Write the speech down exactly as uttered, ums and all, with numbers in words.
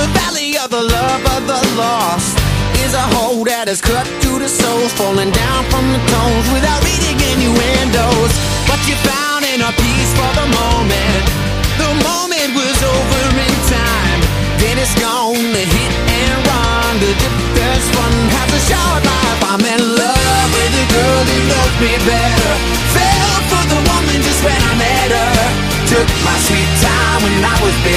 the valley of the love of the lost is a hole that is cut through the soul, falling down from the tones without reading innuendos. But you found inner peace for the moment. The moment was over in time. Then it's gone, the hit and run. The difference fun has a short life. I'm in love with a girl who loves me better. Fell for the woman just when I met her. Took my sweet time when I was big.